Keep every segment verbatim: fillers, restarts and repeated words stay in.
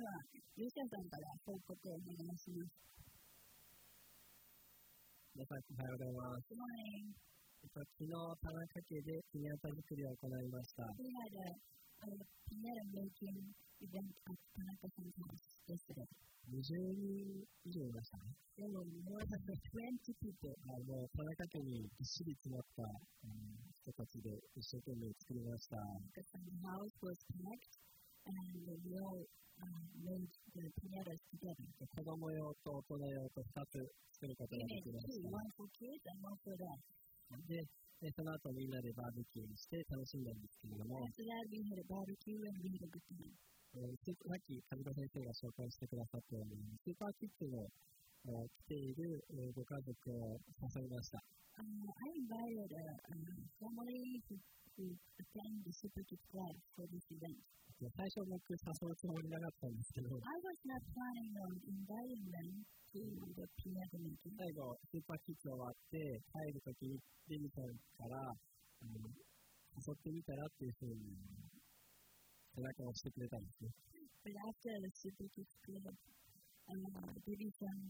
は、ヨシアさんから報告をお願いします。 皆さん、おはようございます。 Good morning. 昨日、田中家でピニャータ作りを行いました。 We had a, a piñata making event at Tanaka-san's house yesterday. にじゅうにん以上いましたね。 There were more than twenty people. もう田中家にぎっしり詰まった、うん、人たちで一生懸命作りました。 Tanaka-san's house was packed, and we all uh, made the piñatas together. 子供用と大人用とふたつ作ることができました。 One for kids and one for them. で、その後みんなでバーベキューして楽しんだんですけれども、 After that, we had a barbecue and we had a good time. さっき梶田先生が紹介してくださったように、スーパーキッズの来ているご家族を誘いました。 Uh, I invited a, a family who, who attend the Super Kids Club for this event. 最初僕誘うつもりなかったんですけど、 I was not planning on inviting them to the piñata making. 最後、スーパーキッズ終わって帰るときにデビさんから、うん、誘ってみたらっていうふうに背中を押してくれたんですね。 But after the Super Kids Club, uh, Debbie-san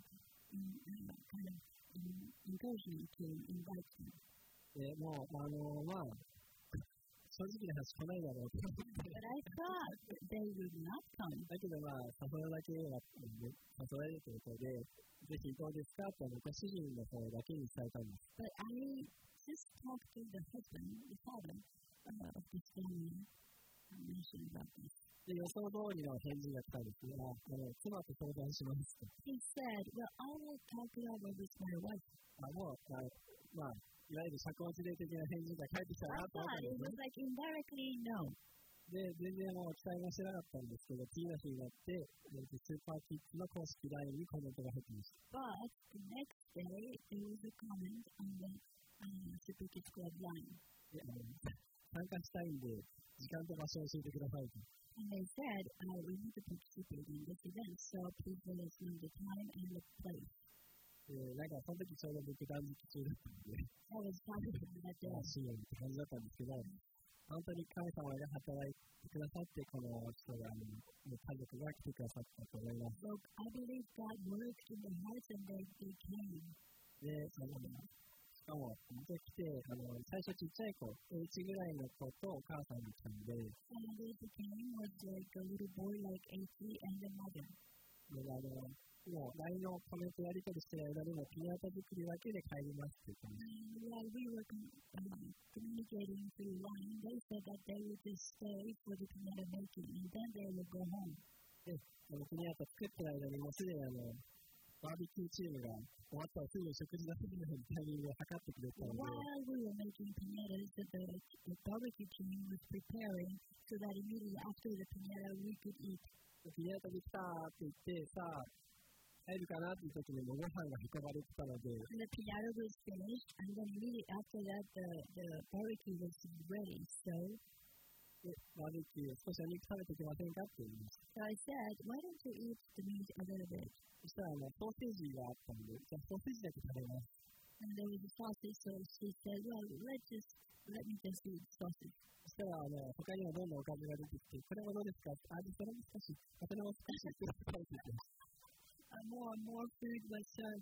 uh, kind of encouraged me to invite them. でもう、あの、まあ、正直な話来ないだろうと思って。 But I thought they would not come. だけどまあ、誘うだけは誘えるということで、ぜひどうですかとご主人の方だけに伝えたんです。 But I just talked to the husband, the father uh, of this family, and mentioned about this. で、予想通りの返事が来たんですね。あの、妻と相談しますと。 He said, well, I will talk it over with my wife. あ、もう、あまあ、いわゆる社交辞令的な返事が返ってきたなと思ったんですね。 It was like indirectly no. で、全然もう期待もしてなかったんですけど、次の日になって、スーパーキッズの公式 ライン にコメントが入っていました。 But the next day, there was a comment on the uh, Super Kids Club line. で、あの、参加したいんで、時間と場所を教えてくださいと。 And they said, uh, we need to participate in this event, so please let us know the time and the place. で、なんかその時ちょうど僕断食中だったんで、 I was talking to that day. シーエムって感じだったんですけど、本当に神様が働いてくださって、この人が、あの、家族が来てくださったと思います。 So I believe God worked in their hearts and they, they came. で、あの、しかも、できて、あの、最初ちっちゃい子、いちぐらいの子とお母さんに来たんで、 And they came was like a little boy like eighty and the mother. で、あの、もう ライン のコメントやり取りしてる間でもピニャータ作りだけで帰りますって言ったんです。 And while we were um, communicating through line, they said that they would just stay for the piñata making and then they would go home. で、ピニャータ作ってる間にもうすでにあの、バーベキューチームが終わったらすぐ食事出せるようにタイミングを測ってくれたので、 While we were making piñatas, the, the barbecue team was preparing so that immediately after the piñata we could eat. ピニャータできたって言って、さあ、入るかなっていう時にもご飯が運ばれてたので、 And the piñata was finished, and then immediately after that the, the barbecue was ready. So, でバーベキュー少しお肉食べてきませんかって言いました。 so I said, why don't you eat the meat a little bit? そしたらあのソーセージがあったので、じゃあソーセージだけ食べます。 And there was a sausage, so she said, well, let's just, let me just eat sausage. そしたらあの他にもどんどんおかずが出てきて、これはどうですか？あ、それも少し、これも少しって書いてて。 Uh, more and more food was served.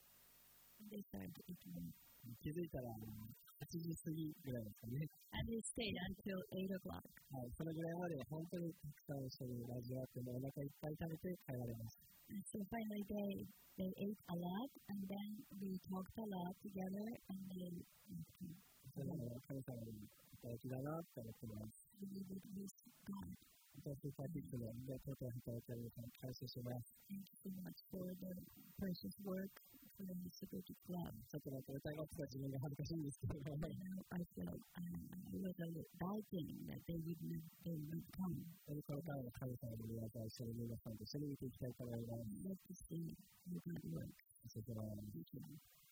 And they started to eat more. 気づいたらはちじ過ぎぐらいですかね。 And they stayed until eight o'clock. はい、そのぐらいまで本当にたくさん一緒にラジオあってもお腹いっぱい食べて帰られました。 And so finally they, they ate a lot, and then we talked a lot together, and they left home. それは神様に働きだなって思ってます。 We would miss God. スーパーキッズのイベントを働いている皆さん感謝します。 Thank you so much for the precious work for the Super Kids Club. ちょっとなんか疑ってた自分が恥ずかしいんですけど、 I felt um, I was a little doubting that they would not, they would come. これからの神様の皆さん一緒に皆さんと一緒に見ていきたいと思います。 Let's see how God works. それでは